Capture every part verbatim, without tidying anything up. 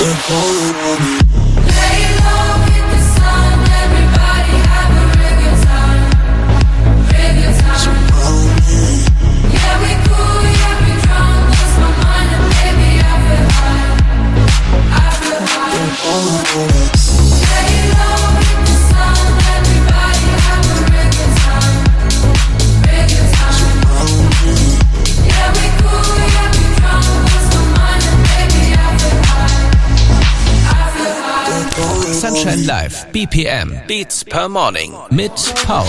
Sunshine Live, B P M, Beats per Morning mit Paul.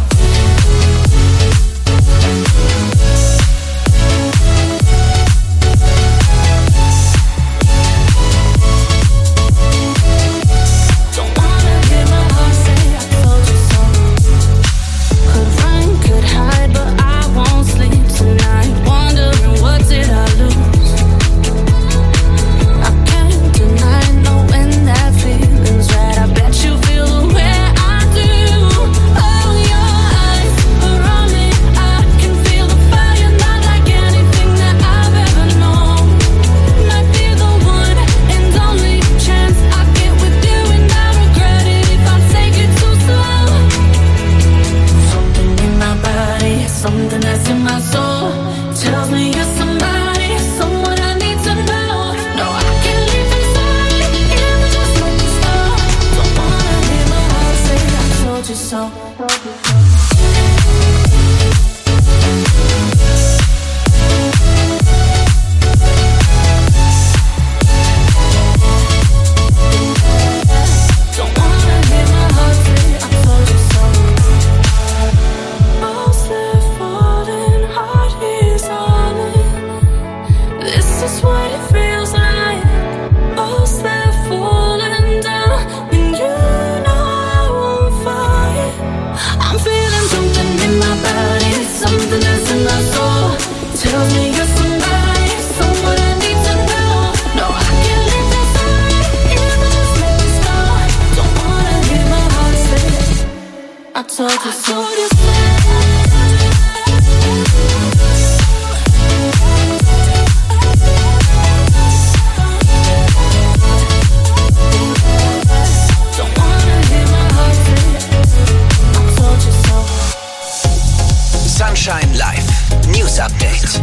Sunshine Live News Update.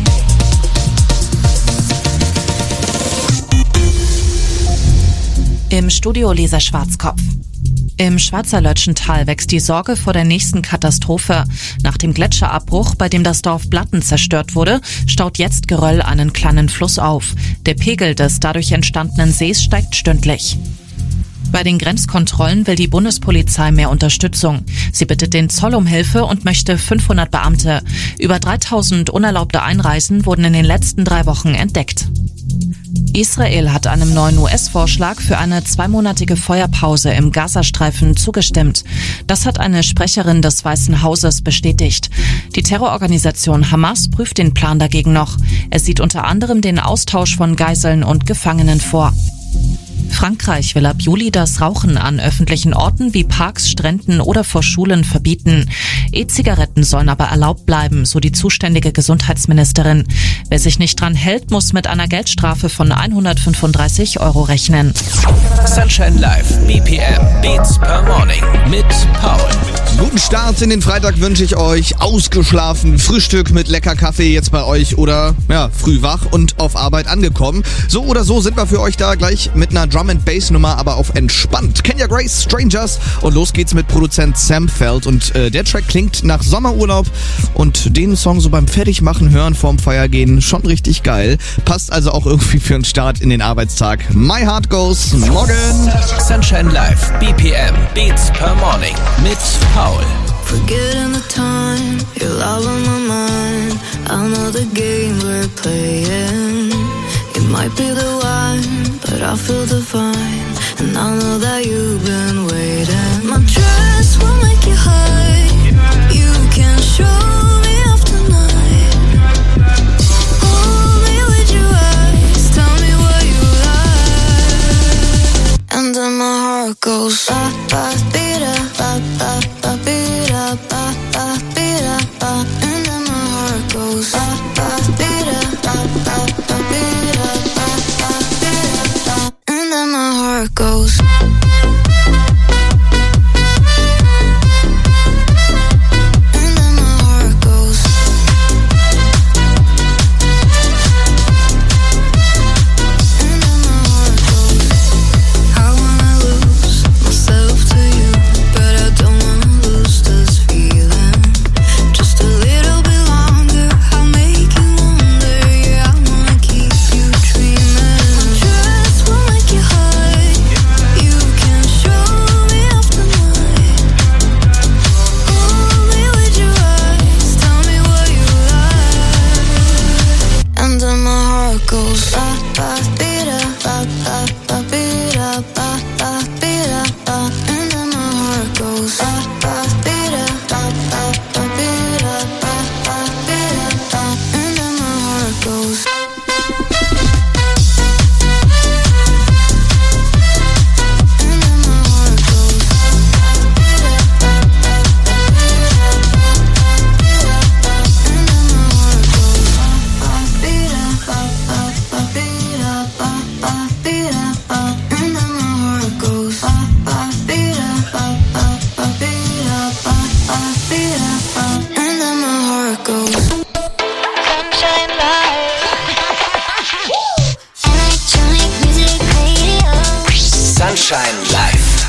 Im Studio Lisa Schwarzkopf. Im Schwarzerlötschental wächst die Sorge vor der nächsten Katastrophe. Nach dem Gletscherabbruch, bei dem das Dorf Blatten zerstört wurde, staut jetzt Geröll einen kleinen Fluss auf. Der Pegel des dadurch entstandenen Sees steigt stündlich. Bei den Grenzkontrollen will die Bundespolizei mehr Unterstützung. Sie bittet den Zoll um Hilfe und möchte fünfhundert Beamte. Über dreitausend unerlaubte Einreisen wurden in den letzten drei Wochen entdeckt. Israel hat einem neuen U S-Vorschlag für eine zweimonatige Feuerpause im Gazastreifen zugestimmt. Das hat eine Sprecherin des Weißen Hauses bestätigt. Die Terrororganisation Hamas prüft den Plan dagegen noch. Er sieht unter anderem den Austausch von Geiseln und Gefangenen vor. Frankreich will ab Juli das Rauchen an öffentlichen Orten wie Parks, Stränden oder vor Schulen verbieten. E-Zigaretten sollen aber erlaubt bleiben, so die zuständige Gesundheitsministerin. Wer sich nicht dran hält, muss mit einer Geldstrafe von hundertfünfunddreißig Euro rechnen. Sunshine Live, B P M, Beats per Morning mit Paul. Guten Start in den Freitag wünsche ich euch. Ausgeschlafen, Frühstück mit lecker Kaffee jetzt bei euch oder ja, früh wach und auf Arbeit angekommen. So oder so sind wir für euch da gleich mit einer Drum and Bass Nummer, aber auf entspannt. Kenya Grace, Strangers, und los geht's mit Produzent Sam Feld und äh, der Track klingt nach Sommerurlaub und den Song so beim Fertigmachen hören vorm Feiergehen schon richtig geil. Passt also auch irgendwie für einen Start in den Arbeitstag. My Heart Goes morgen. Sunshine Live, B P M, Beats per Morning mit Paul. Forgetting the time, your love on my mind. I know the game we're playing. It might be the one, but I feel divine. And I know that you've been waiting. My dress will make you high. You can show me off tonight. Hold me with your eyes. Tell me what you like. And then my heart goes ba ba beat up, ba ba ba beat up, ba ba beat up, ba. And then my heart goes ba ba beat up, ba ba ba beat up, ba ba beat up, ba. goes. Sunshine Live.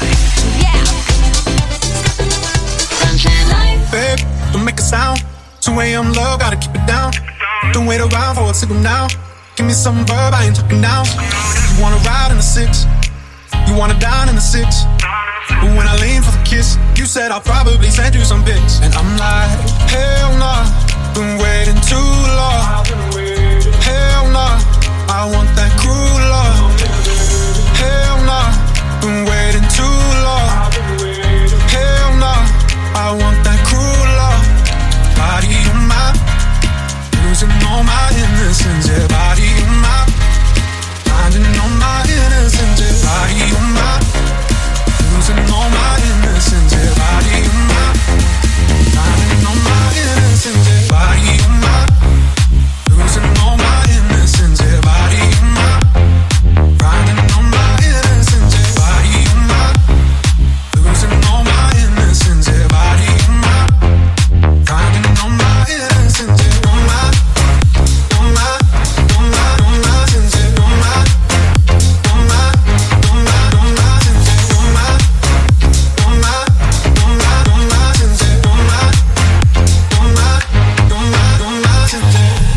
Babe, don't make a sound. two a.m. love, gotta keep it down. Don't wait around for a signal now. Give me some verb, I ain't talking now. You wanna ride in the six, you wanna dine in the six. But when I lean for the kiss, you said I'll probably send you some pics. And I'm like, hell nah, been waiting too long. Hell nah, I want that cruel love. Hell nah, been waiting too long. Hell nah, I want that cruel love. Body on my, losing all my innocence. Yeah, body on my, finding all my innocence. Yeah, body on my, losing all my innocence. Yeah, body on my, finding all my innocence. Yeah, body on my, losing all my innocence. Yeah, body on my, finding all my innocence. Yeah, body on my, losing all my innocence. Yeah, body on my, finding all my innocence. Yeah, on my, on my, on my, on my innocence. Yeah, on my, on my, on my, on my innocence. Yeah, on my, on my, on my, on my innocence. Yeah, on my, on my, on my, on my innocence.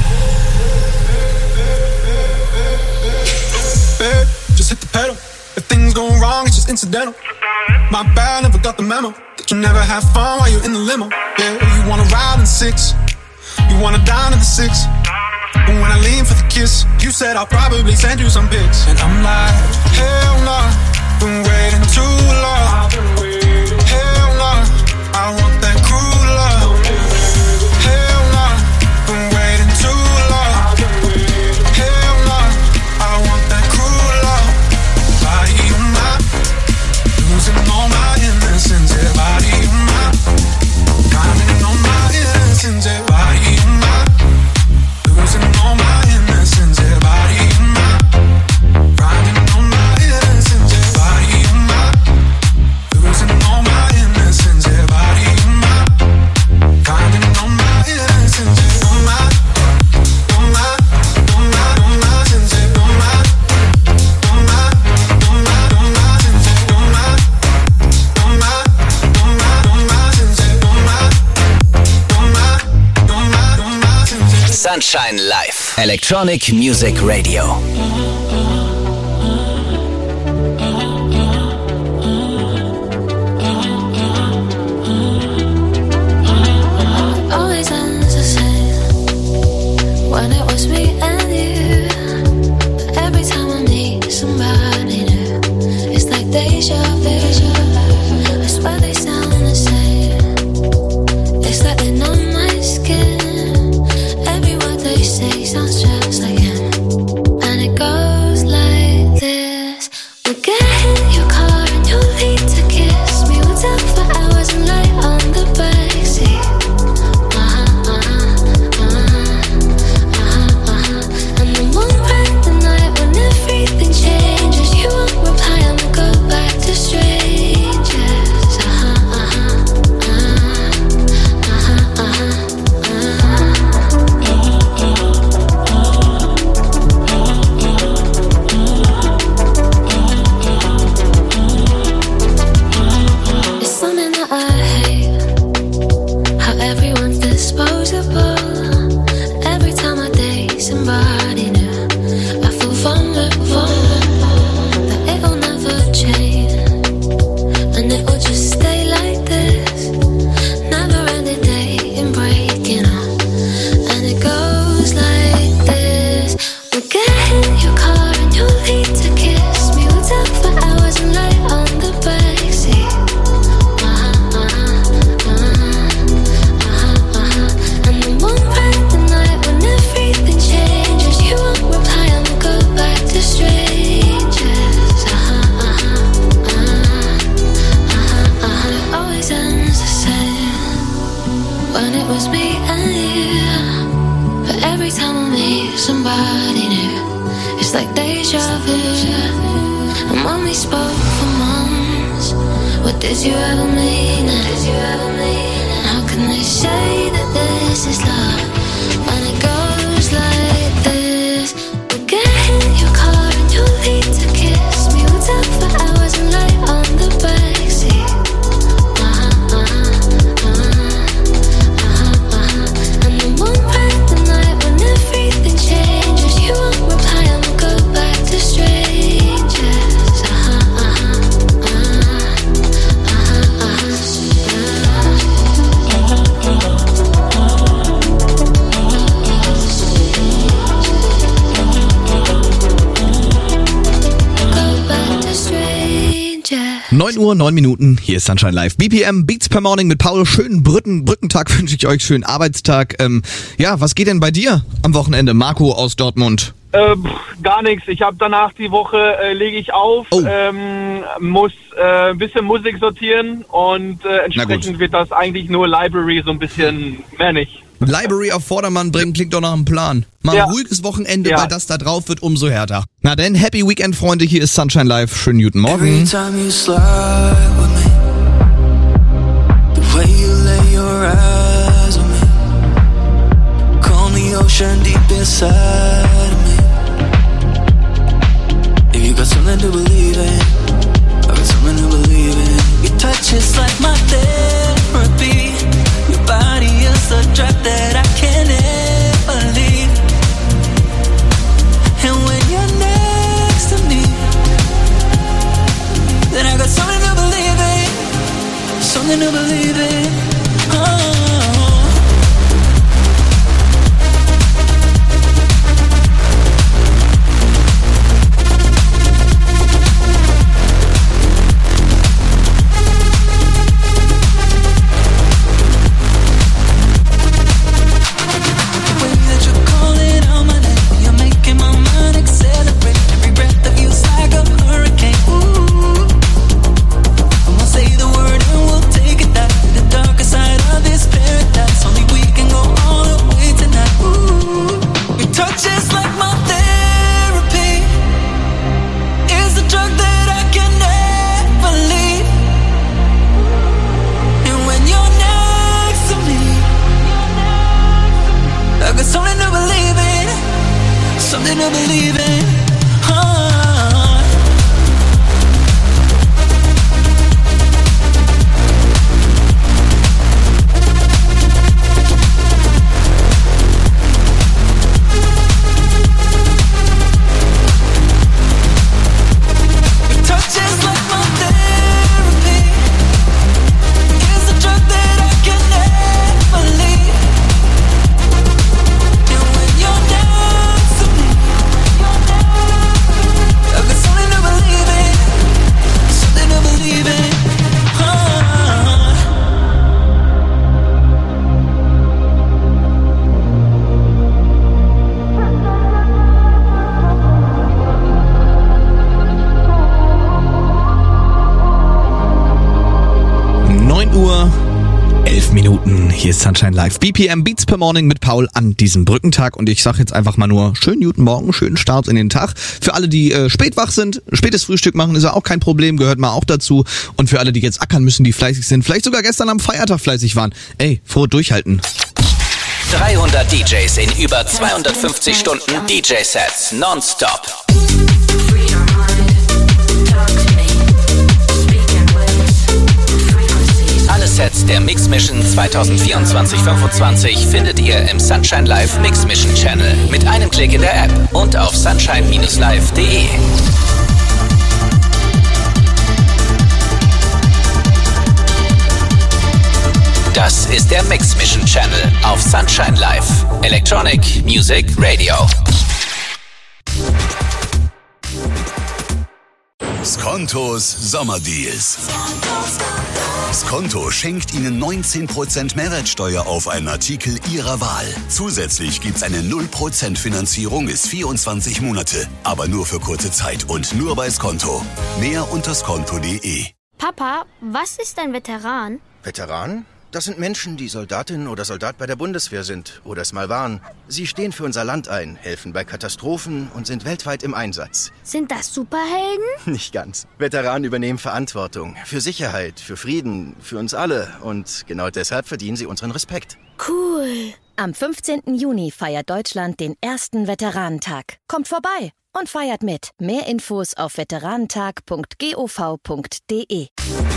Babe, just hit the pedal. If things go wrong, it's just incidental. My bad, never got the memo that you never have fun while you're in the limo. Yeah, you wanna ride in six, you wanna dine in the six. But when I lean for the kiss, you said I'll probably send you some pics. And I'm like, hell nah, been waiting too long. Hell nah, I want that cruel love. Hell nah, been waiting too long. Hell nah, I want that cruel love. Body on my, losing all my innocence. Yeah, body on my, finding all my innocence. Yeah, body on my, losing all my innocence. Yeah, body on my, finding all my innocence. Yeah, body on my, losing all my innocence. Yeah, body on my, finding all my innocence. Yeah, on my, on my, on my, on my innocence. Yeah, on my, on my, on my, on my innocence. Yeah, on my, on my, on my, on my innocence. Yeah, on my, on my, on my, on my innocence. Sunshine Live. Electronic Music Radio. Always ends the same when it was me and you. But every time I meet somebody new, it's like deja vu. I swear they sound the same. It's like they're on my skin. Every word they say sounds just like him, and it goes. vision. And when we spoke for months, what did you ever mean? Did you ever mean? How can they say that this is love when it goes like this? We'll get in your car and you'll leave to kiss me. We'll talk for hours and lay on the backseat. Uh-huh, uh-huh, uh-huh, uh-huh. And then one random night when everything changes, you won't reply and we'll go back to strangers. Uh-huh, uh-huh, uh-huh, neun Uhr, neun Minuten, hier ist Sunshine Live. B P M, Beats per Morning mit Paul. Schönen Brücken, Brückentag wünsche ich euch, schönen Arbeitstag. Ähm, ja, was geht denn bei dir am Wochenende? Marco aus Dortmund. Äh, gar nichts. Ich habe danach die Woche, äh, lege ich auf, oh. ähm, muss äh, ein bisschen Musik sortieren und äh, entsprechend wird das eigentlich nur Library, so ein bisschen mehr nicht. Library auf Vordermann bringen, klingt doch nach einem Plan. Mal ja. ein ruhiges Wochenende, ja. weil das da drauf wird, umso härter. Na denn, Happy Weekend, Freunde, hier ist Sunshine Live. Schönen guten Morgen. Every time you slide with me, the way you lay your eyes on me, calm the ocean deep inside of me. If you got something to believe in, I got something to believe in. Your touch is like my therapy. Your body is a drug that I can't ever leave. And when you're next to me, then I got something to believe in. Something to believe in. Oh. Something to believe in. Oh. Your touch is like my therapy. It's a drug that I can never leave. And when you're next to me, I got something to believe in, something to believe in. neun Uhr, elf Minuten, hier ist Sunshine Live. B P M, Beats per Morning mit Paul an diesem Brückentag. Und ich sag jetzt einfach mal nur, schönen guten Morgen, schönen Start in den Tag. Für alle, die äh, spät wach sind, spätes Frühstück machen, ist ja auch kein Problem, gehört mal auch dazu. Und für alle, die jetzt ackern müssen, die fleißig sind, vielleicht sogar gestern am Feiertag fleißig waren. Ey, froh durchhalten. dreihundert D Js in über zweihundertfünfzig Stunden D J-Sets nonstop. Alle Sets der Mix Mission zwanzig vierundzwanzig fünfundzwanzig findet ihr im Sunshine Live Mix Mission Channel mit einem Klick in der App und auf sunshine Bindestrich live punkt de. Das ist der Mix Mission Channel auf Sunshine Live. Electronic Music Radio. Skontos Sommerdeals. Skonto schenkt Ihnen neunzehn Prozent Mehrwertsteuer auf einen Artikel Ihrer Wahl. Zusätzlich gibt's eine null Prozent Finanzierung bis vierundzwanzig Monate. Aber nur für kurze Zeit und nur bei Skonto. Mehr unter skonto punkt de. Papa, was ist ein Veteran? Veteran? Das sind Menschen, die Soldatin oder Soldat bei der Bundeswehr sind oder es mal waren. Sie stehen für unser Land ein, helfen bei Katastrophen und sind weltweit im Einsatz. Sind das Superhelden? Nicht ganz. Veteranen übernehmen Verantwortung für Sicherheit, für Frieden, für uns alle. Und genau deshalb verdienen sie unseren Respekt. Cool. Am fünfzehnten Juni feiert Deutschland den ersten Veteranentag. Kommt vorbei und feiert mit. Mehr Infos auf veteranentag punkt gov punkt de.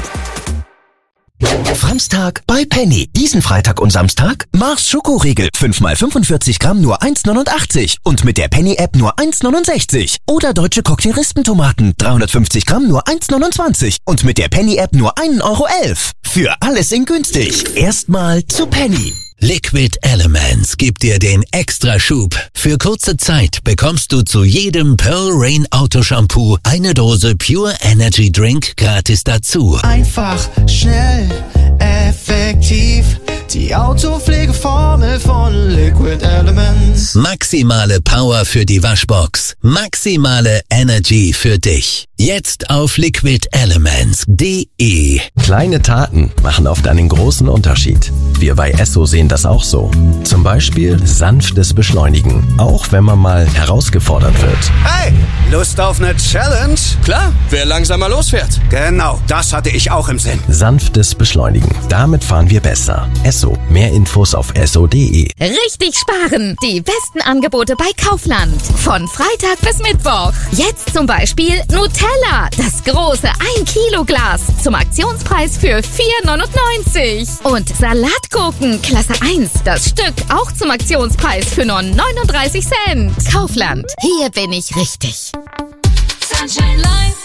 Samstag bei Penny. Diesen Freitag und Samstag Mars Schokoriegel. fünf mal fünfundvierzig Gramm nur eins neunundachtzig. Und mit der Penny-App nur eins neunundsechzig. Oder deutsche Cocktailristentomaten. dreihundertfünfzig Gramm nur eins neunundzwanzig. Und mit der Penny-App nur ein Euro elf. Für alles in günstig. Erstmal zu Penny. Liquid Elements gibt dir den Extraschub. Für kurze Zeit bekommst du zu jedem Pearl Rain Autoshampoo eine Dose Pure Energy Drink gratis dazu. Einfach, schnell, effektiv. Die Autopflegeformel von Liquid Elements. Maximale Power für die Waschbox. Maximale Energy für dich. Jetzt auf liquid elements punkt de. Kleine Taten machen oft einen großen Unterschied. Wir bei Esso sehen das auch so. Zum Beispiel sanftes Beschleunigen, auch wenn man mal herausgefordert wird. Hey, Lust auf eine Challenge? Klar, wer langsamer losfährt. Genau, das hatte ich auch im Sinn. Sanftes Beschleunigen, damit fahren wir besser. Esso, mehr Infos auf esso punkt de. Richtig sparen, die besten Angebote bei Kaufland. Von Freitag bis Mittwoch. Jetzt zum Beispiel Nutella, das große ein Kilo Glas zum Aktionspreis für vier neunundneunzig. Und Salatgurken Klasse eins, das Stück auch zum Aktionspreis für nur neununddreißig Cent. Kaufland, hier bin ich richtig. Sunshine Life.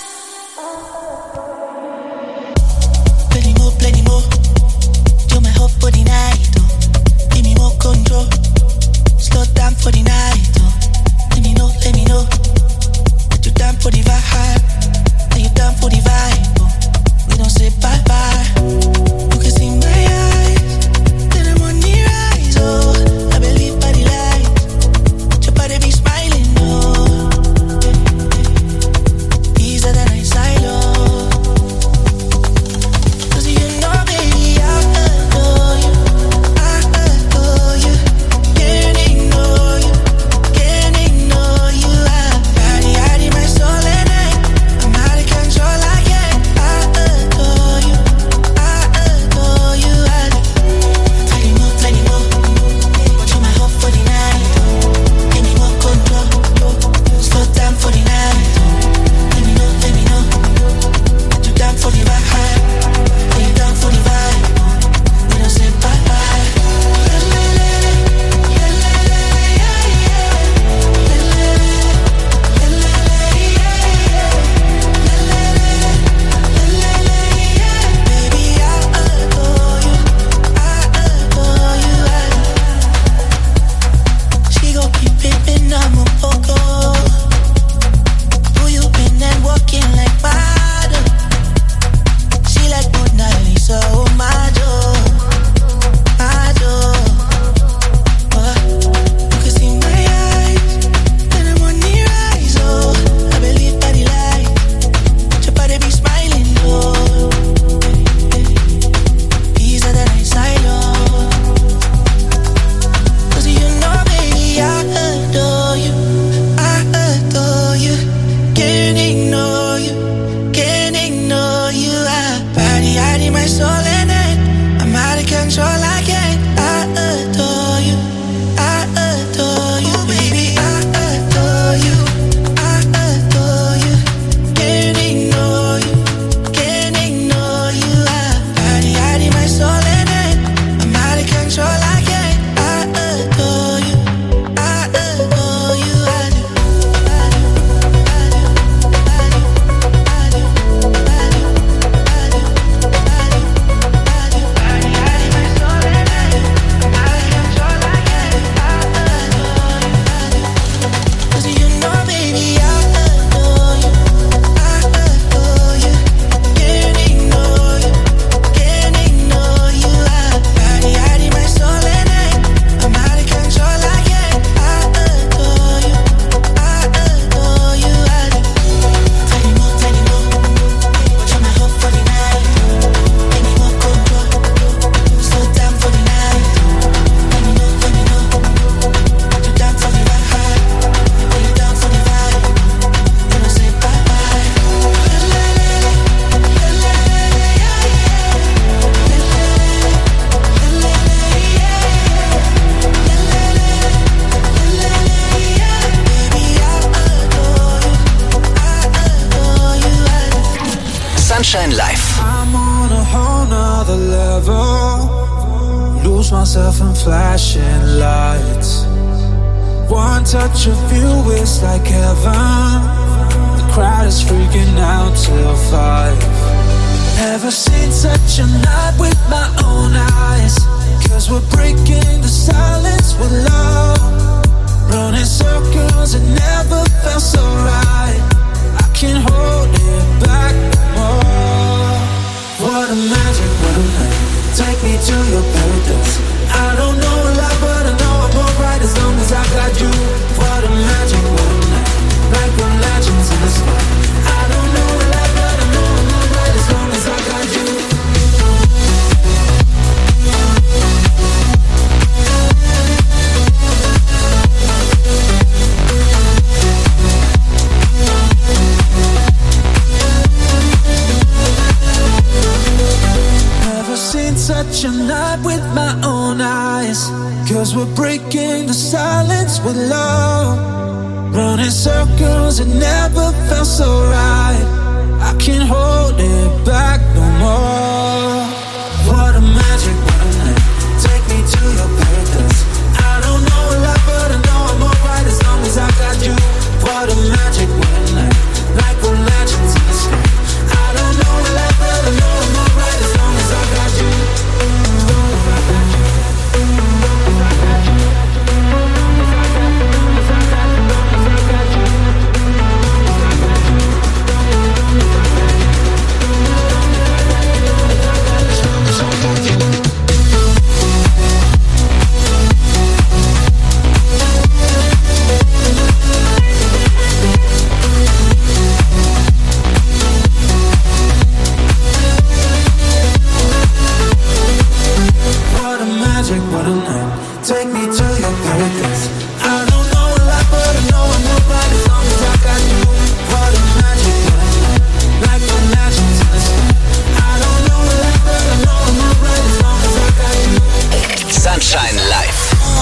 Plenty more, plenty more. You're my hope for the night, oh. Give me more control. Slow down for the night, oh. Let me know, let me know. That you're down for the vibe. That you're down for the vibe, oh. We don't say bye-bye. You can see my eyes. Then I'm on the rise, oh. I believe by the light. Your body be smiling, oh. Easier than I silo. Sunshine Live. I'm on a whole nother level. Lose myself in flashing lights. One touch of you is like heaven. The crowd is freaking out till five. Never seen such a night with my own eyes. Cause we're breaking the silence with love. Running circles, it never felt so right. I can't hold it back more. What a magic, what a night. Take me to your paradise. I don't know a lot, but I know I'm alright as long as I got you. What a magic, what a night. Like we're legends in the sky. I don't know a lot, but I know I'm alright as long as I got you. Such a night with my own eyes. Cause we're breaking the silence with love. Running circles, it never felt so right. I can't hold it back no more. What a magic, what a night. Take me to your paradise. I don't know a lot, but I know I'm alright as long as I got you. What a magic, what a night. Like we're legends in the sky. I don't know a lot, but I know I'm alright as long as I got you. What a night. Take me to your paradise. I don't know a lot, but I know I'm alright as long as I got you. What a magic, what a night. Like the legends in the sky. I don't know a lot, but I know I'm alright as long as I got you. Sunshine Live.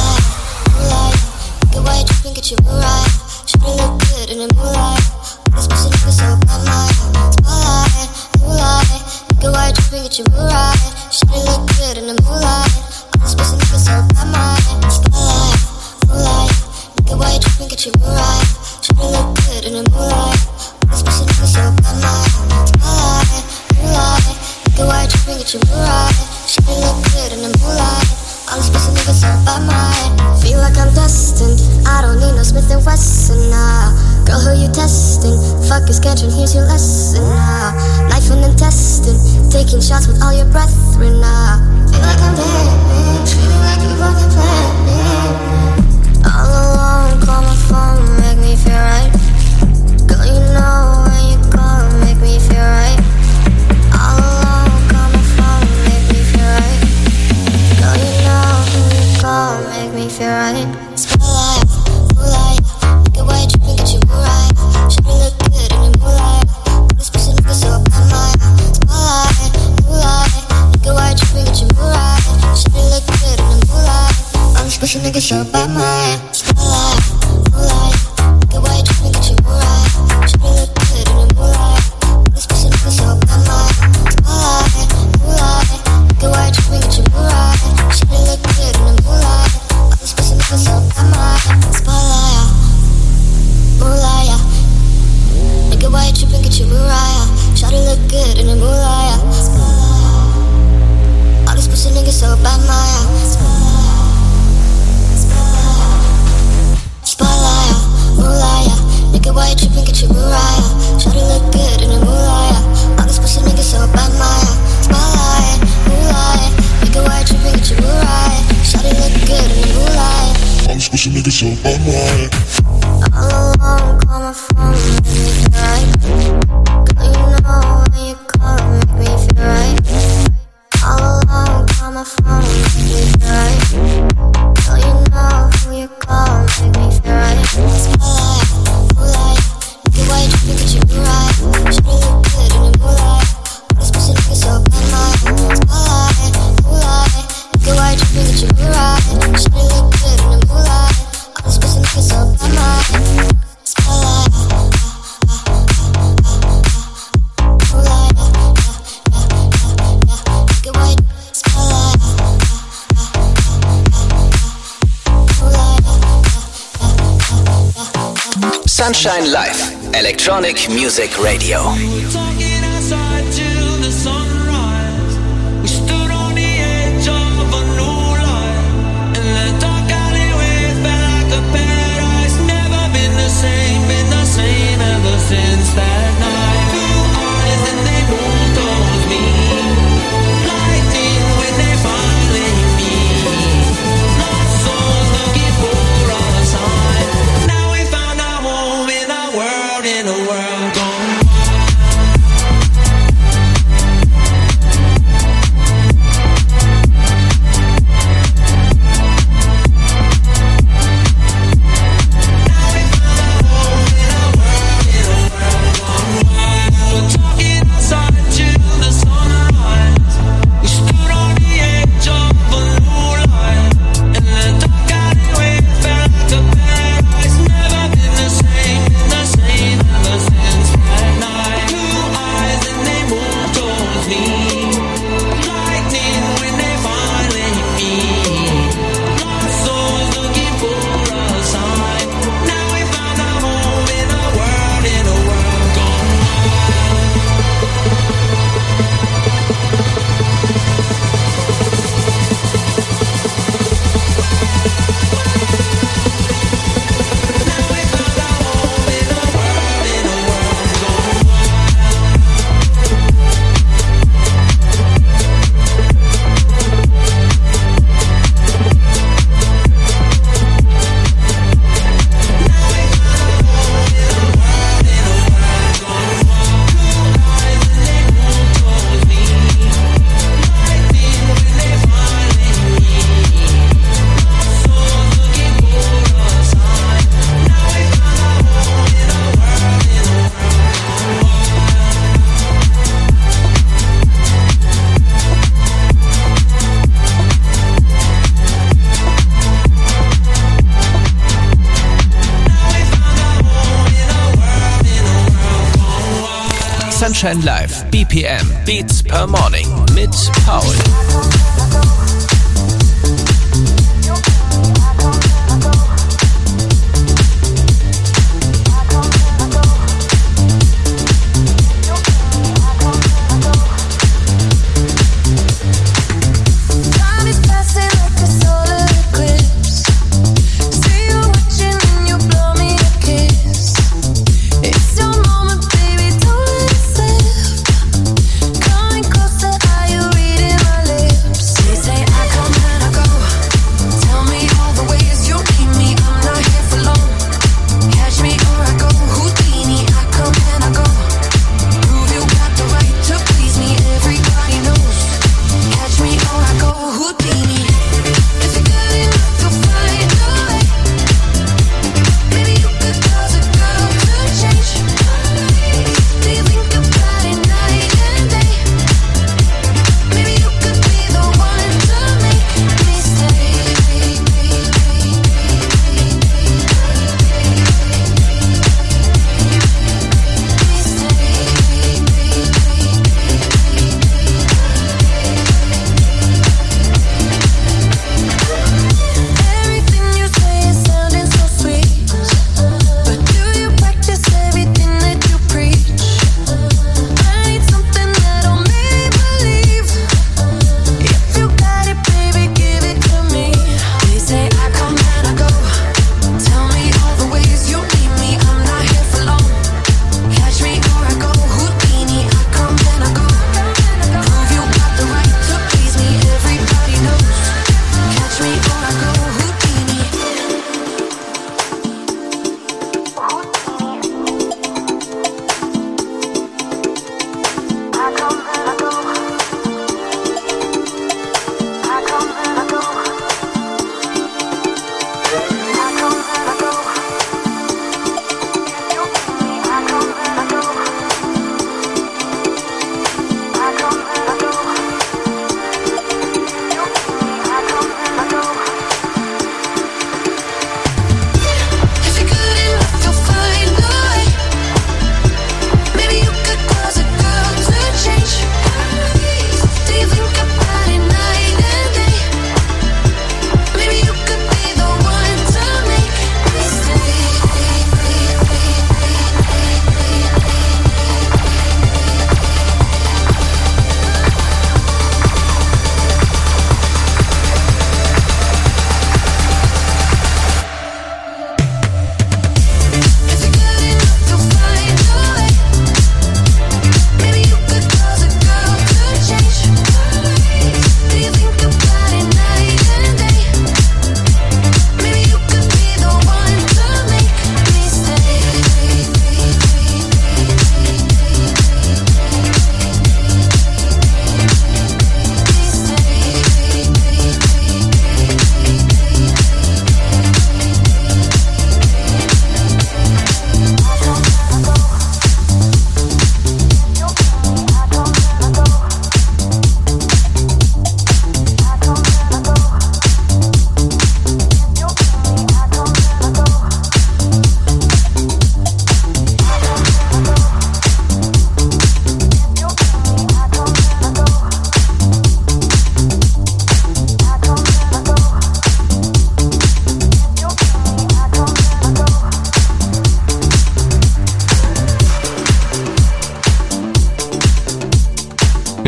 Get white, just think it's your right. Should look good in the moonlight. This person is so bad, my spotlight, moonlight. Get white, just think it's your right. Should look good in the moonlight. This person is so bad, my spotlight, moonlight. Get white, just think it's your right. Should look good in the moonlight. This person is so bad, my spotlight, moonlight. Get white, just think it's your right. Should look good in the moonlight. All this pussy niggas so bad, my feel like I'm destined. I don't need no Smith and Wesson now. Girl, who you testing? Fuck your schedule, here's your lesson now. Knife and intestine, taking shots with all your brethren now. Feel like I'm dead, feeling like you fucking planned me. All alone, call my phone, make me feel right. Girl, you know when you call, make me feel right. All alone, call my phone, make me feel right. Girl, you know when you call, make me feel right. Spotlight, moonlight, get white, you think it's your right. Should we look good in the moonlight? This person looking so bad, my spotlight, moonlight, get white, you think it's your right. Should we look good in the moonlight? All this person looking so bad, my spotlight, moonlight, get white, you think it's your right. Should we look good in the moonlight? This person looking so bad, my spotlight, moonlight, get white, you think it's your right. Should we look good in the moonlight? All this person looking so bad, my spotlight, moonlight. Nigga, why you tripping, get your Mariah? Try to look good in the moonlight. All these pussy niggas so bad, Maya. Spotlight, moonlight. Nigga, why you tripping, get your Mariah? Try to look good in the moonlight. All these pussy niggas so bad, Maya. Spotlight, moonlight. Nigga, why you tripping, get your Mariah? Try to look good in the moonlight. All these pussy niggas so bad, Maya. All alone, call my phone, make me feel right. Girl, you know when you call, make me feel right. All alone, call my phone, make me feel right. Girl, you know who you call, make me feel right. Spotlight, moonlight, get white, you think it's your right. Sunshine Live, Electronic Music Radio. Since that night, blue eyes and they move towards me. Lightning when they finally meet. Lost souls looking for a sign. Now we found our home in a world, in a world gone Sunshine Live, B P M, Beats per Morning mit Paul. Say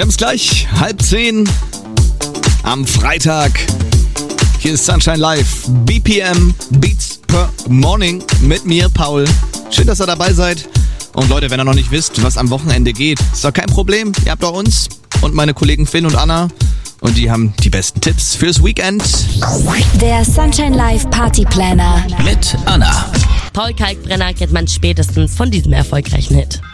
Wir haben es gleich, halb zehn am Freitag. Hier ist Sunshine Live, B P M, Beats per Morning mit mir, Paul. Schön, dass ihr dabei seid. Und Leute, wenn ihr noch nicht wisst, was am Wochenende geht, ist doch kein Problem. Ihr habt doch uns und meine Kollegen Finn und Anna. Und die haben die besten Tipps fürs Weekend. Der Sunshine Live Party Planner mit Anna. Paul Kalkbrenner kennt man spätestens von diesem erfolgreichen Hit.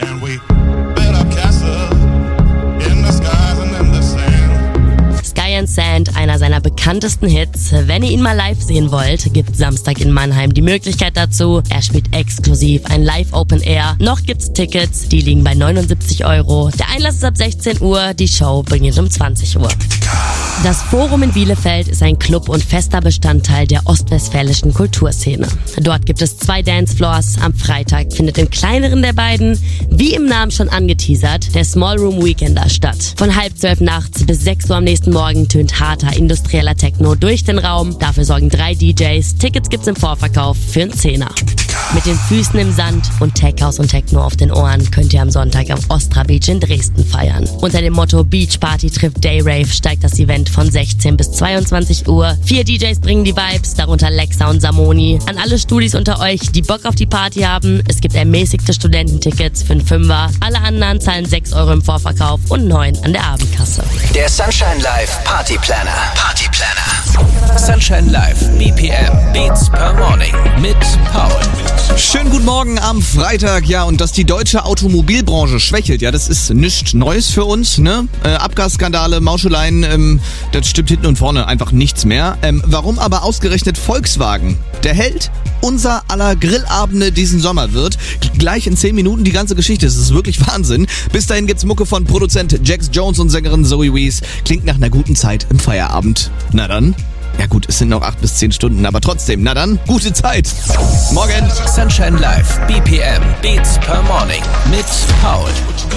Sky and Sand, einer seiner bekanntesten Hits. Wenn ihr ihn mal live sehen wollt, gibt Samstag in Mannheim die Möglichkeit dazu. Er spielt exklusiv ein Live Open Air. Noch gibt's Tickets, die liegen bei neunundsiebzig Euro. Der Einlass ist ab sechzehn Uhr, die Show beginnt um zwanzig Uhr. Das Forum in Bielefeld ist ein Club und fester Bestandteil der ostwestfälischen Kulturszene. Dort gibt es zwei Dancefloors. Am Freitag findet im kleineren der beiden, wie im Namen schon angeteasert, der Small Room Weekender statt. Von halb zwölf nachts bis sechs Uhr am nächsten Morgen tönt harter industrieller Techno durch den Raum. Dafür sorgen drei D Js. Tickets gibt's im Vorverkauf für einen Zehner. Mit den Füßen im Sand und Tech House und Techno auf den Ohren könnt ihr am Sonntag am Ostra Beach in Dresden feiern. Unter dem Motto Beach Party trifft Day Rave steigt das Event von sechzehn bis zweiundzwanzig Uhr. Vier D Js bringen die Vibes, darunter Lexa und Samoni. An alle Studis unter euch, die Bock auf die Party haben, es gibt ermäßigte Studententickets für einen Fünfer. Alle anderen zahlen sechs Euro im Vorverkauf und neun an der Abendkasse. Der Sunshine Live Party Planner. Party Planner. Sunshine Live, B P M, Beats per Morning mit Paul. Schönen guten Morgen am Freitag, ja, und dass die deutsche Automobilbranche schwächelt, ja, das ist nichts Neues für uns, ne? Äh, Abgasskandale, Mauscheleien, ähm, das stimmt hinten und vorne einfach nichts mehr. Ähm, warum aber ausgerechnet Volkswagen der Held unser aller Grillabende diesen Sommer wird? Gleich in zehn Minuten die ganze Geschichte, das ist wirklich Wahnsinn. Bis dahin gibt's Mucke von Produzent Jax Jones und Sängerin Zoe Wees. Klingt nach einer guten Zeit im Feierabend. Na dann. Ja gut, es sind noch acht bis zehn Stunden, aber trotzdem, na dann, gute Zeit. Morgen. Sunshine Live, B P M, Beats per Morning mit Paul.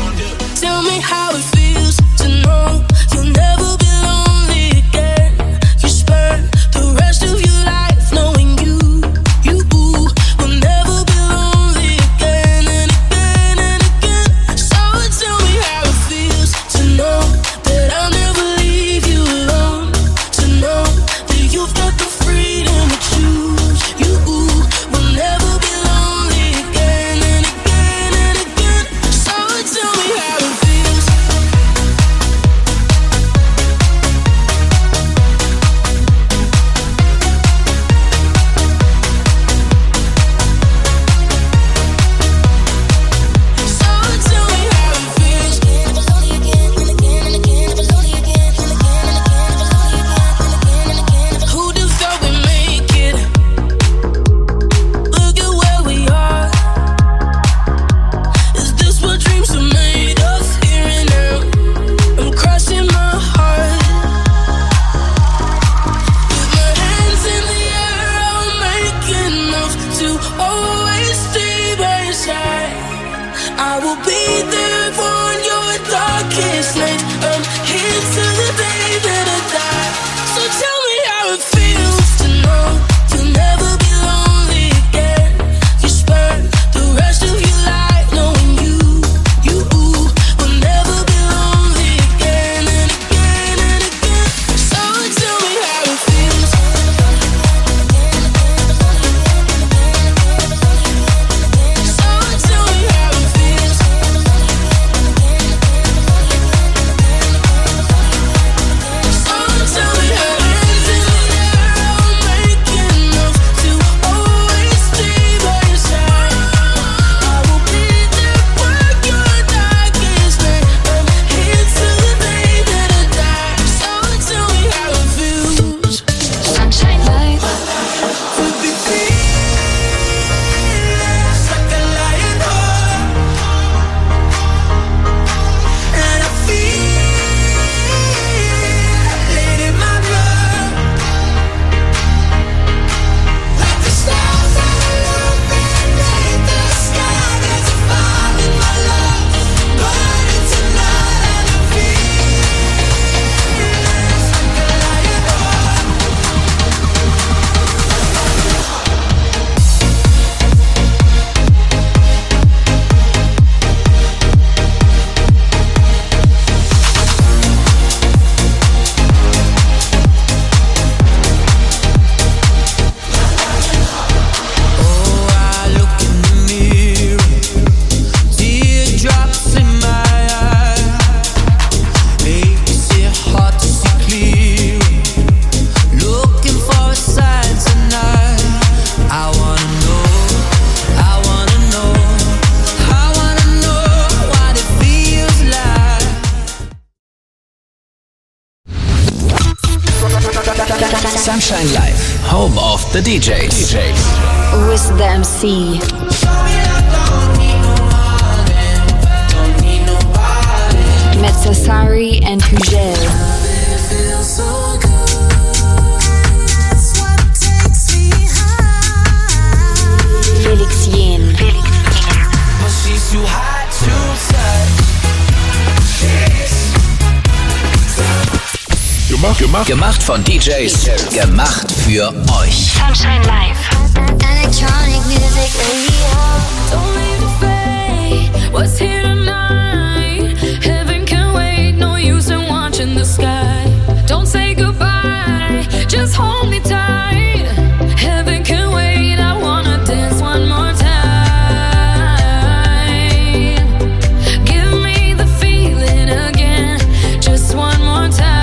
Tell me how it feels to know you'll never be lonely again. You spend the rest of your life knowing you, you will never be lonely again and again and again. So tell me how it feels to know that I'll never leave you alone. To know that you've got the freedom to choose. You will never be lonely again and again and again. So Sunshine Live, Home of the D Js. D Js. With the M C. Met Sassari and Hugel. Felix Jen. Gemacht, gemacht. Gemacht von D Js. Gemacht für euch. Sunshine Live. Electronic music radio. Don't leave the fate. What's here tonight? Heaven can wait. No use in watching the sky. Don't say goodbye. Just hold me tight. Heaven can wait. I wanna dance one more time. Give me the feeling again. Just one more time.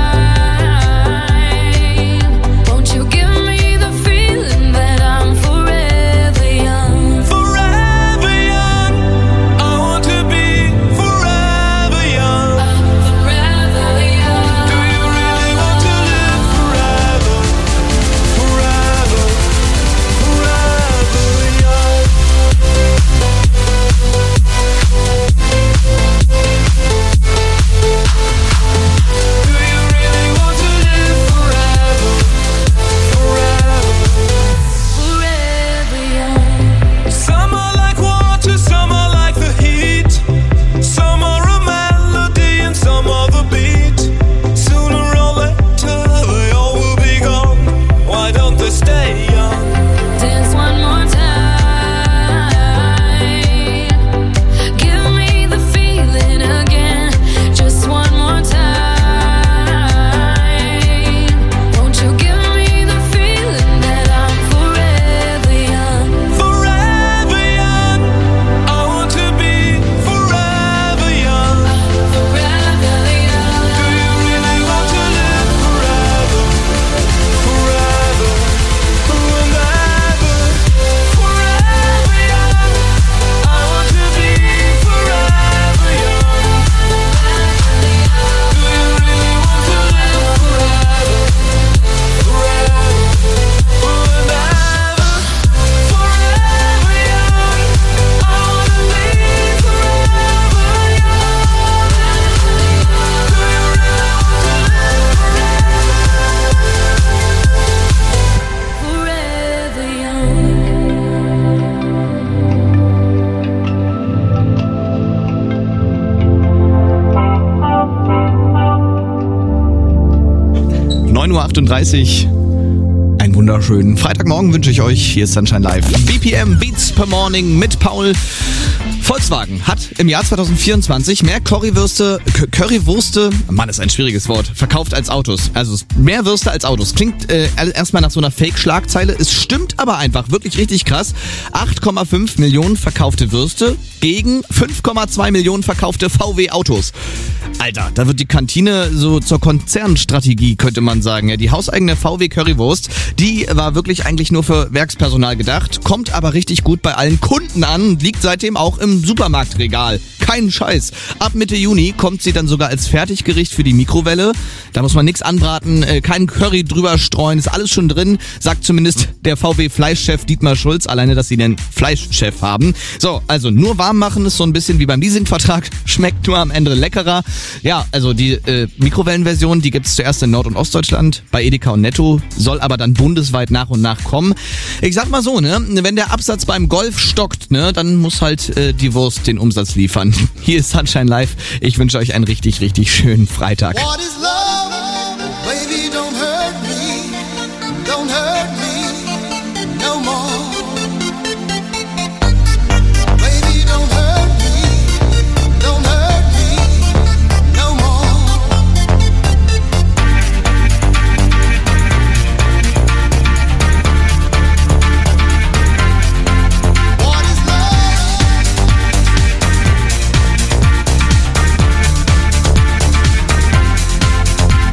neun Uhr achtunddreißig. Einen wunderschönen Freitagmorgen wünsche ich euch. Hier ist Sunshine Live. B P M Beats per Morning mit Paul. Volkswagen hat im Jahr zweitausendvierundzwanzig mehr Currywürste, Currywurste, Mann, ist ein schwieriges Wort, verkauft als Autos. Also mehr Würste als Autos. Klingt äh, erstmal nach so einer Fake-Schlagzeile. Es stimmt aber einfach, wirklich richtig krass. acht Komma fünf Millionen verkaufte Würste gegen fünf Komma zwei Millionen verkaufte V W-Autos. Alter, da wird die Kantine so zur Konzernstrategie, könnte man sagen. Ja, die hauseigene V W Currywurst, die war wirklich eigentlich nur für Werkspersonal gedacht, kommt aber richtig gut bei allen Kunden an, liegt seitdem auch im Supermarktregal. Kein Scheiß. Ab Mitte Juni kommt sie dann sogar als Fertiggericht für die Mikrowelle. Da muss man nichts anbraten, äh, keinen Curry drüber streuen, ist alles schon drin, sagt zumindest der V W-Fleischchef Dietmar Schulz, alleine, dass sie den Fleischchef haben. So, also nur warm machen ist so ein bisschen wie beim Leasingvertrag, schmeckt nur am Ende leckerer. Ja, also die äh, Mikrowellenversion, die gibt's zuerst in Nord- und Ostdeutschland bei Edeka und Netto, soll aber dann bundesweit nach und nach kommen. Ich sag mal so, ne, wenn der Absatz beim Golf stockt, ne, dann muss halt äh, die Wurst den Umsatz liefern. Hier ist Sunshine Live. Ich wünsche euch einen richtig, richtig schönen Freitag. What is love? Baby, don't hurt me. Don't hurt me no more. Baby, don't hurt me. Don't hurt me no more. What is love?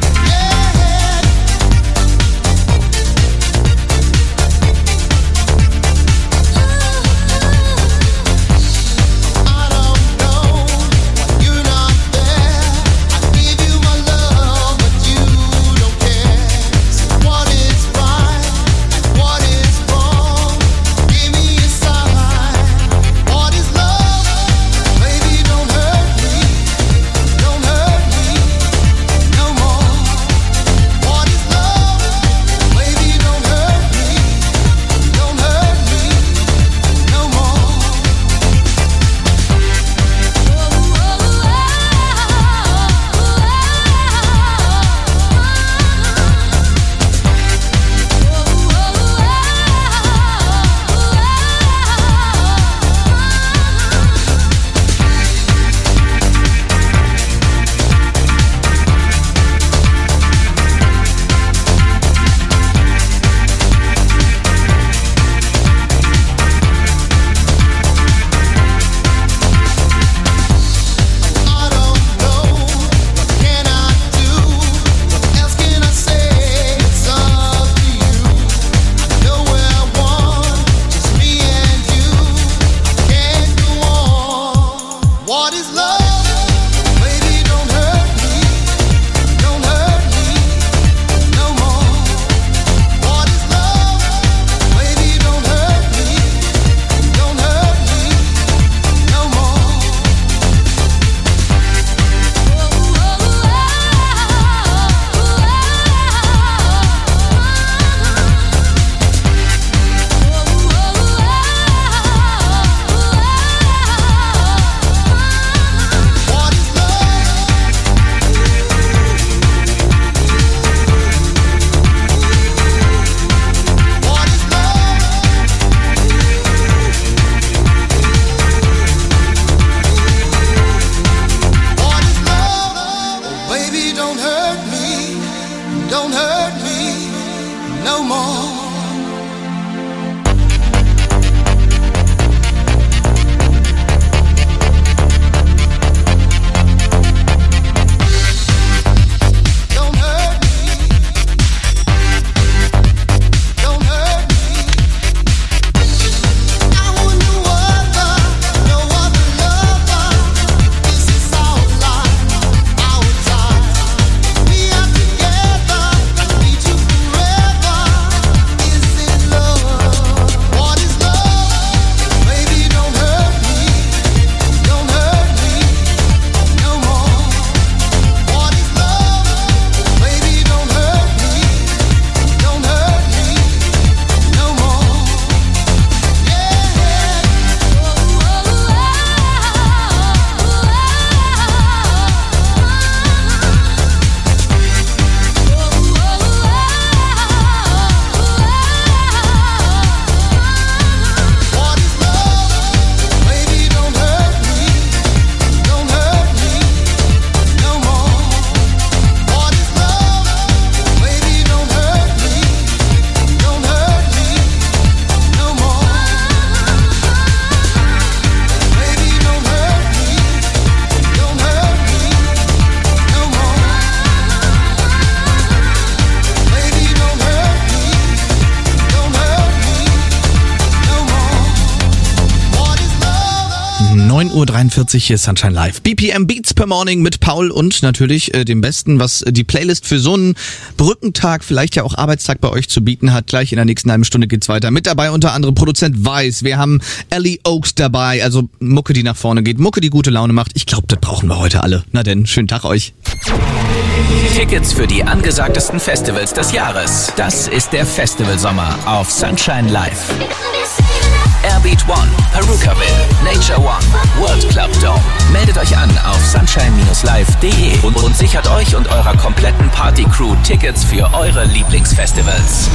Uhr dreiundvierzig, hier ist Sunshine Live. B P M Beats per Morning mit Paul und natürlich äh, dem Besten, was äh, die Playlist für so einen Brückentag, vielleicht ja auch Arbeitstag bei euch zu bieten hat. Gleich in der nächsten halben Stunde geht's weiter. Mit dabei unter anderem Produzent Weiß. Wir haben Ellie Oaks dabei, also Mucke, die nach vorne geht, Mucke, die gute Laune macht. Ich glaube, das brauchen wir heute alle. Na denn, schönen Tag euch. Tickets für die angesagtesten Festivals des Jahres. Das ist der Festivalsommer auf Sunshine Live. Airbeat One, Perukaville, Nature One, World Club Dome. Meldet euch an auf sunshine live punkt de und, und sichert euch und eurer kompletten Party-Crew Tickets für eure Lieblingsfestivals.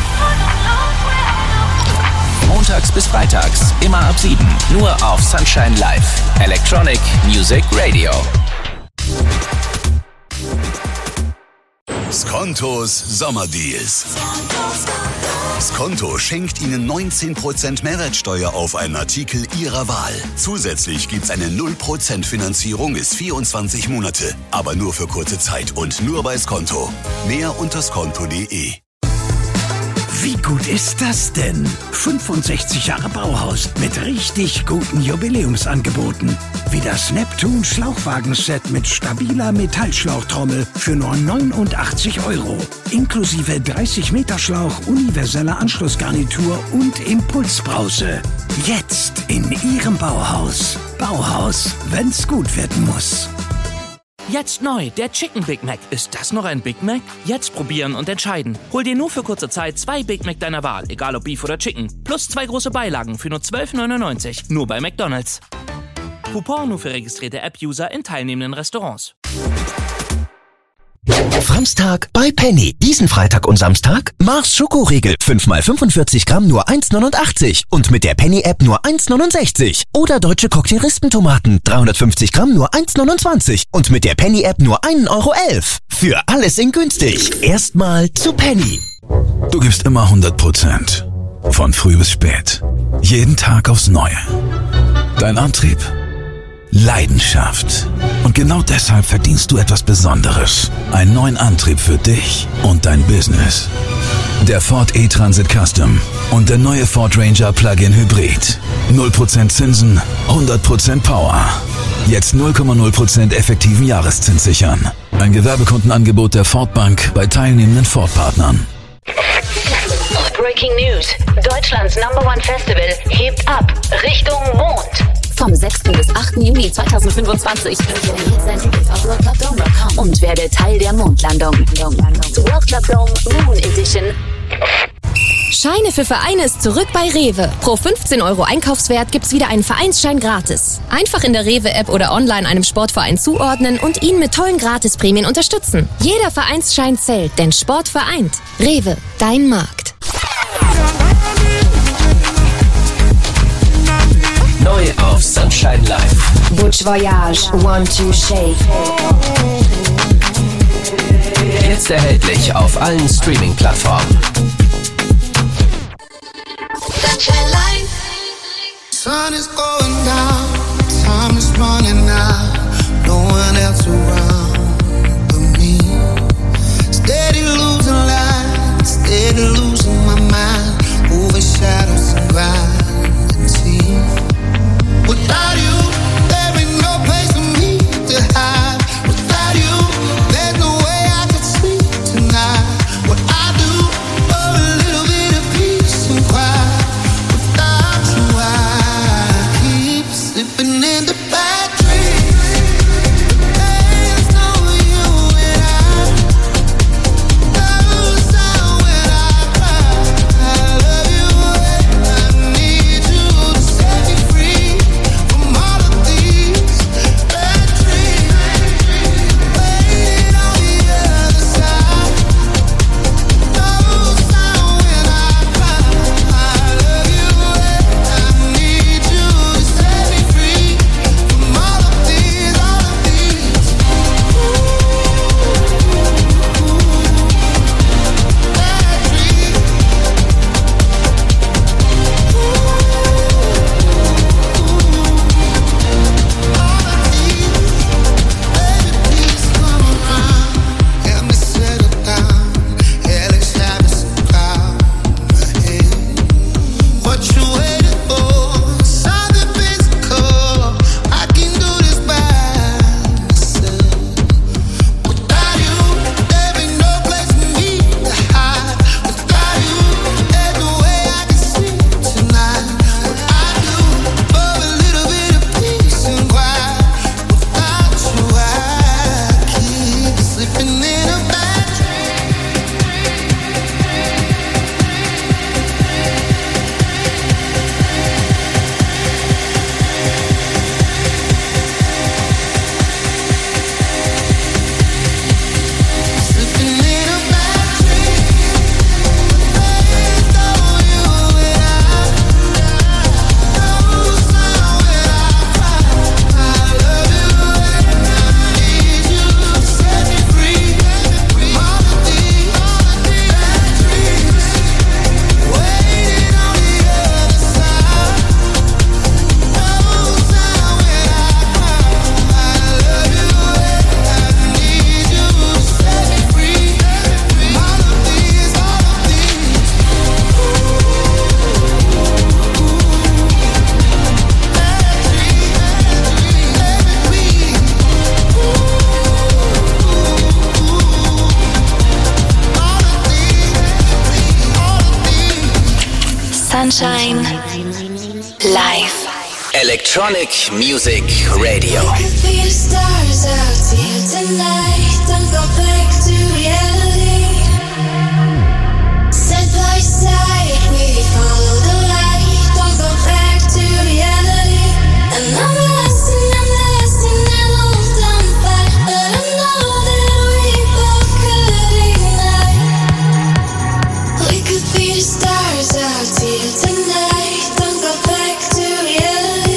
Montags bis freitags, immer ab sieben, nur auf Sunshine Live. Electronic Music Radio. Skontos Sommerdeals. Skonto schenkt Ihnen neunzehn Prozent Mehrwertsteuer auf einen Artikel Ihrer Wahl. Zusätzlich gibt's eine null Prozent Finanzierung bis vierundzwanzig Monate. Aber nur für kurze Zeit und nur bei Skonto. Mehr unter skonto punkt de. Wie gut ist das denn? fünfundsechzig Jahre Bauhaus mit richtig guten Jubiläumsangeboten. Wie das Neptun Schlauchwagenset mit stabiler Metallschlauchtrommel für nur neunundachtzig Euro. Inklusive dreißig Meter Schlauch, universeller Anschlussgarnitur und Impulsbrause. Jetzt in Ihrem Bauhaus. Bauhaus, wenn's gut werden muss. Jetzt neu, der Chicken Big Mac. Ist das noch ein Big Mac? Jetzt probieren und entscheiden. Hol dir nur für kurze Zeit zwei Big Mac deiner Wahl, egal ob Beef oder Chicken. Plus zwei große Beilagen für nur zwölf neunundneunzig. Nur bei McDonald's. Coupon nur für registrierte App-User in teilnehmenden Restaurants. Samstag bei Penny. Diesen Freitag und Samstag Mars Schokoriegel. fünf mal fünfundvierzig Gramm nur eins neunundachtzig. Und mit der Penny-App nur eins neunundsechzig. Oder deutsche Cocktail-Rispentomaten. dreihundertfünfzig Gramm nur eins neunundzwanzig. Und mit der Penny-App nur ein Euro elf. Für alles in günstig. Erstmal zu Penny. Du gibst immer hundert Prozent. Von früh bis spät. Jeden Tag aufs Neue. Dein Antrieb? Leidenschaft. Und genau deshalb verdienst du etwas Besonderes. Einen neuen Antrieb für dich und dein Business. Der Ford E-Transit Custom und der neue Ford Ranger Plug-in Hybrid. null Prozent Zinsen, hundert Prozent Power. Jetzt null Komma null Prozent effektiven Jahreszins sichern. Ein Gewerbekundenangebot der Ford Bank bei teilnehmenden Ford-Partnern. Breaking News. Deutschlands Number One Festival hebt ab Richtung Mond. Vom sechsten bis achten Juni zweitausendfünfundzwanzig und werde Teil der Mondlandung. World Club Dome Moon Edition. Scheine für Vereine ist zurück bei Rewe. Pro fünfzehn Euro Einkaufswert gibt's wieder einen Vereinsschein gratis. Einfach in der Rewe-App oder online einem Sportverein zuordnen und ihn mit tollen Gratisprämien unterstützen. Jeder Vereinsschein zählt, denn Sport vereint. Rewe, dein Markt. Neu auf Sunshine Live. Butch Voyage, One to Shake. Jetzt erhältlich auf allen Streaming-Plattformen. Sunshine Live. Sun is going down, time is running out. No one else around but me. Steady losing light, steady losing my mind. Over shadows and grind and teeth. Without you, there ain't no place for me to hide. Without you, there's no way I could sleep tonight. What I do for a little bit of peace and quiet. Without you, I keep slipping into bad dreams. Sunshine live. Electronic Music Radio. The stars out here tonight. Don't go back to reality. Side by side, we follow the light. Don't go back to reality. And I'm lasting, I'm lasting, and hold on fire. But I know that we both could ignite. We could be the stars out here tonight. Don't go back to reality.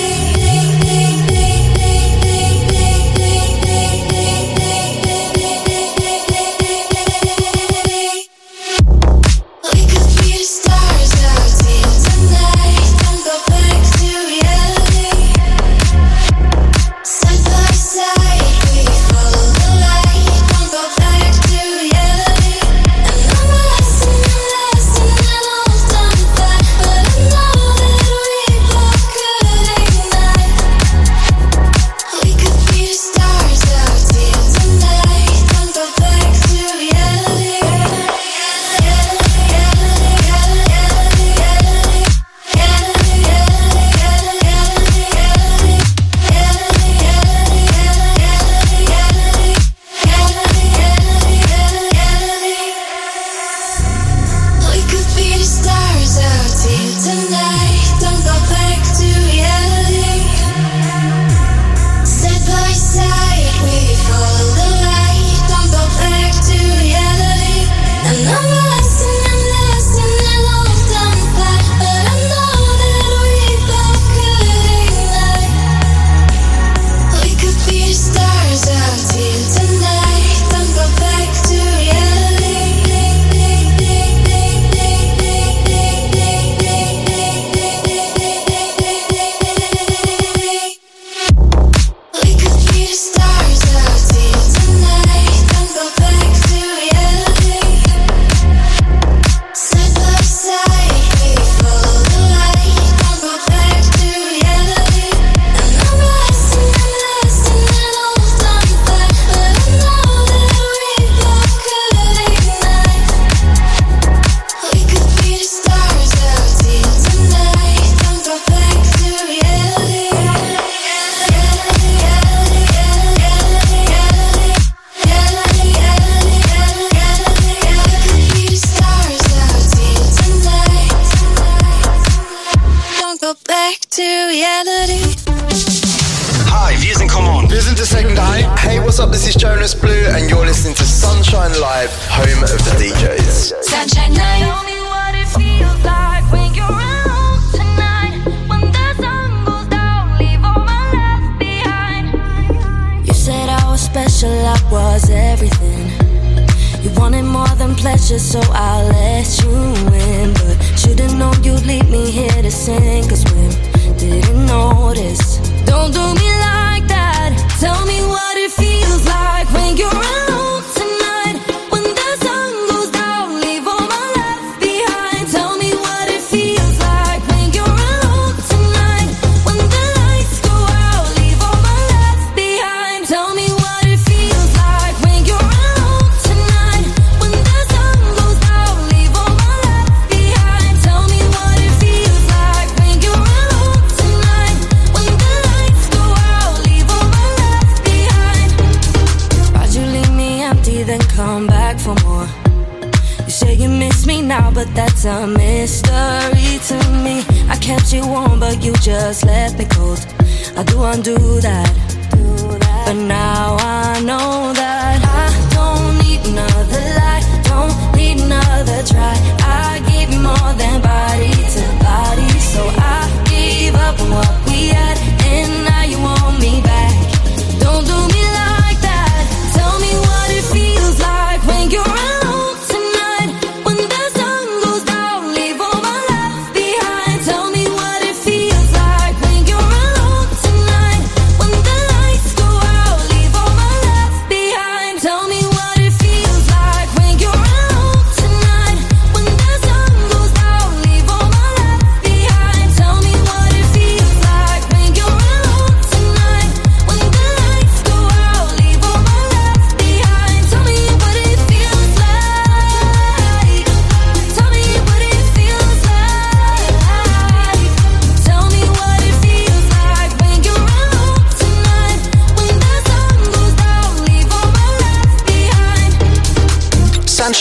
Leave all my life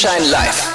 Sunshine Live.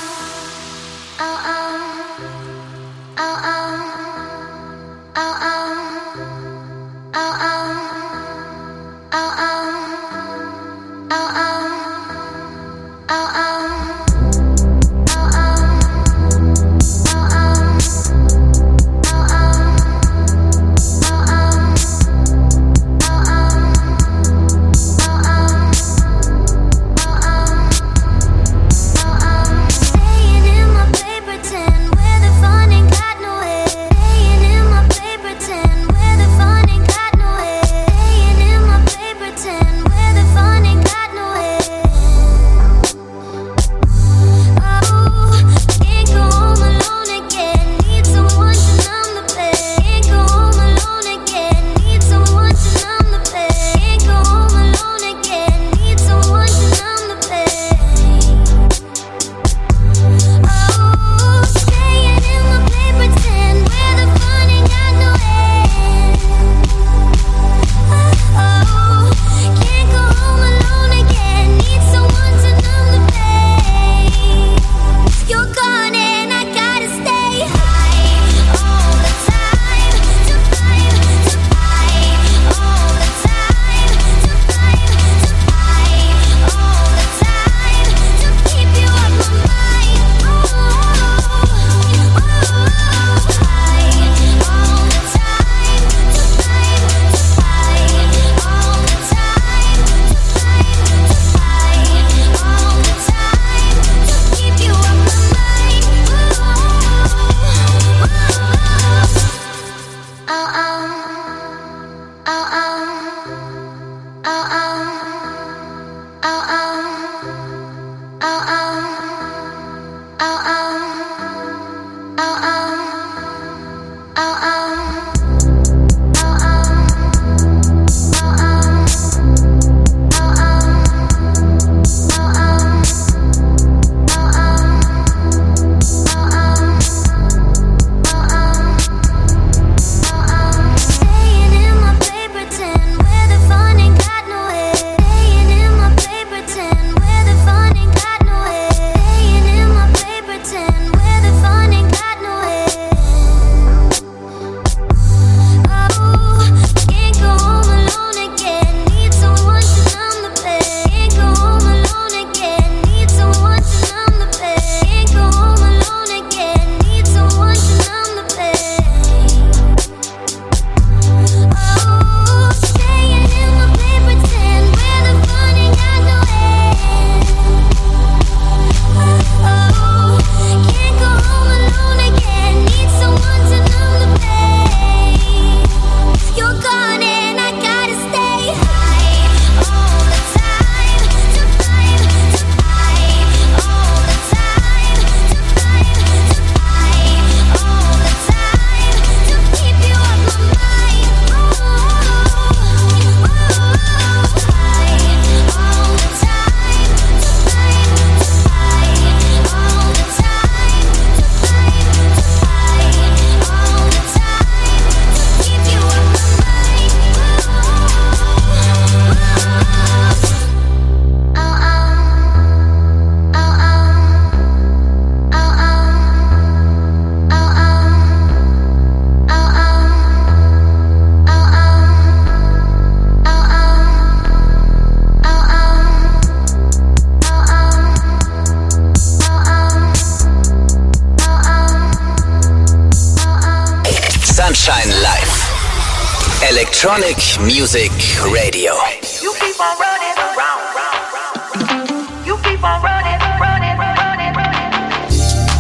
Sunshine Live. Electronic Music Radio. You keep on running around, round, round. You keep on running, running, running, running.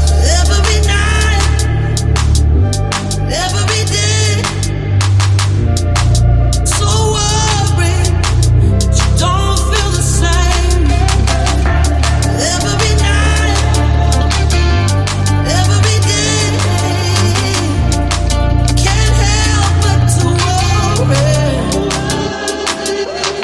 Every night, every day. So worried, you don't feel the same. Every night, every day. Can't help but to worry.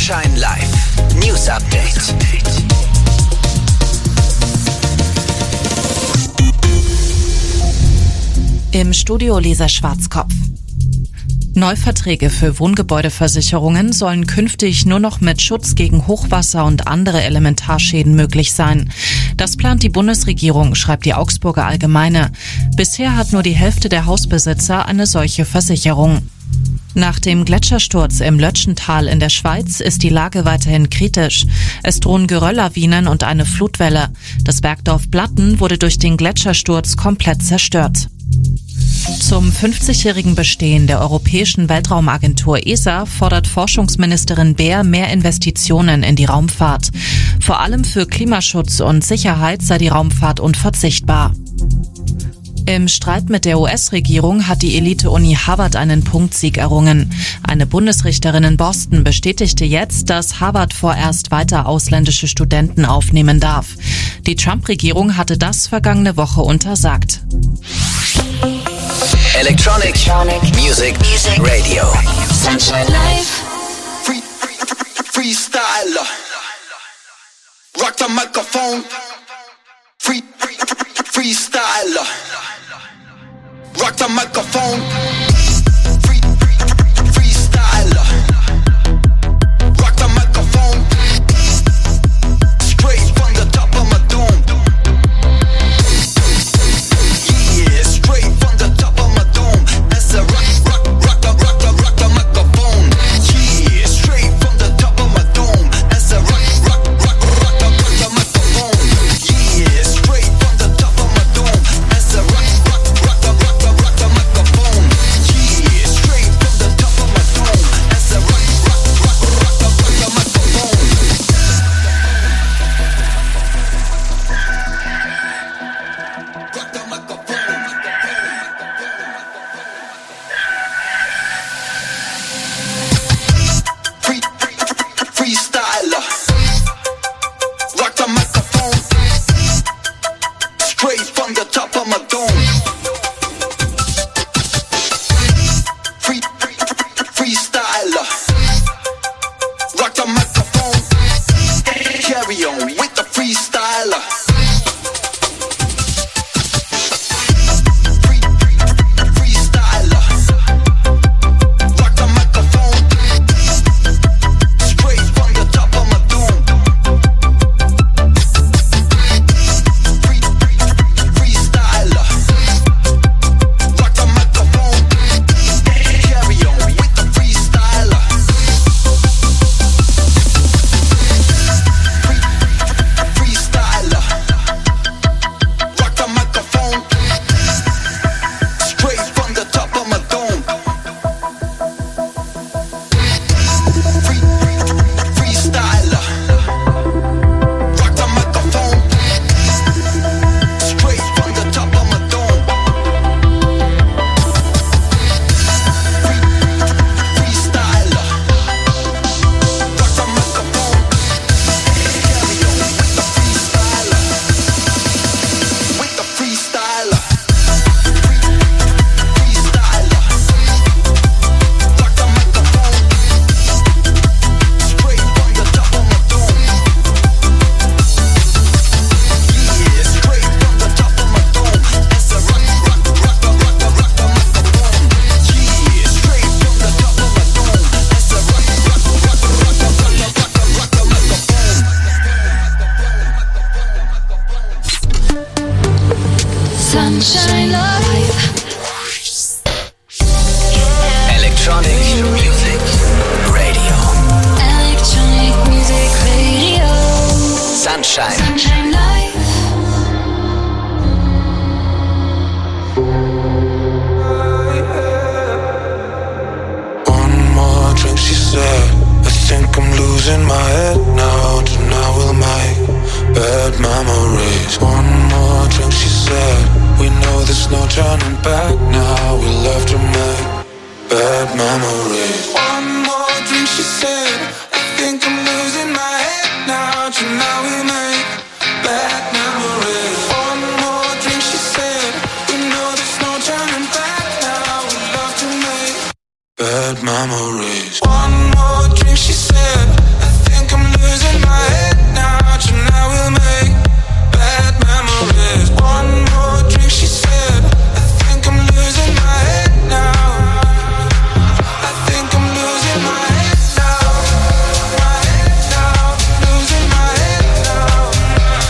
Sunshine Live. News Update. Im Studio Lisa Schwarzkopf. Neuverträge für Wohngebäudeversicherungen sollen künftig nur noch mit Schutz gegen Hochwasser und andere Elementarschäden möglich sein. Das plant die Bundesregierung, schreibt die Augsburger Allgemeine. Bisher hat nur die Hälfte der Hausbesitzer eine solche Versicherung. Nach dem Gletschersturz im Lötschental in der Schweiz ist die Lage weiterhin kritisch. Es drohen Gerölllawinen und eine Flutwelle. Das Bergdorf Blatten wurde durch den Gletschersturz komplett zerstört. Zum fünfzigjährigen Bestehen der Europäischen Weltraumagentur E S A fordert Forschungsministerin Beer mehr Investitionen in die Raumfahrt. Vor allem für Klimaschutz und Sicherheit sei die Raumfahrt unverzichtbar. Im Streit mit der U S-Regierung hat die Elite-Uni Harvard einen Punktsieg errungen. Eine Bundesrichterin in Boston bestätigte jetzt, dass Harvard vorerst weiter ausländische Studenten aufnehmen darf. Die Trump-Regierung hatte das vergangene Woche untersagt. Electronic, Electronic Music, Music Radio. Sunshine Live. Free, free, freestyler. Rock the microphone. Free, free, freestyler. Rock the microphone. Free, free, freestyler. Rock the microphone. Straight from the top of my dome. Yeah, straight from the top of my dome. As I rock, rock, rock, rock, rock, rock, rock the microphone. Yeah, straight from the top of my dome. As I rock, rock, rock, rock, rock, rock the microphone. Yeah, straight from the top of my dome. As I rock, rock, rock, rock, rock, rock, rock the microphone. Yeah, straight from the top of my dome. As I rock, rock, rock, rock, rock, rock the microphone. Rock the microphone. Free, free, free, freestyler. Rock the microphone. Straight from the top of my dome. Free, free, free, freestyler. Rock the microphone. Carry on with the freestyler. Free, free, free, freestyler. Rock the microphone. Straight from the top of my dome. Free, free, free, freestyler. Rock the microphone. Carry on with the freestyler. Free, free, freestyler. Rock the microphone. Straight from the top of my dome. Free, free, free, freestyler. Rock the microphone. Straight from the top of my dome. Free, free, freestyler. Rock the microphone. Carry on with the freestyler. With the freestyler. Free, freestyler. Rock the microphone. Straight from the top of my dome. Yeah, straight from the top of my dome. As I rock, rock, rock, rock, rock, rock, rock the microphone. Yeah, straight from the top of my dome. As I rock, rock, rock, rock, rock, rock, rock, rock, rock the microphone. Sunshine Live. Electronic Music Radio. Electronic Music Radio. Sunshine. Sunshine Live. One more drink, she said. I think I'm losing my head now. Tonight we'll make bad memories. One more drink, she said. We know there's no turning back now. We'll have to make bad memories. One more drink, she said.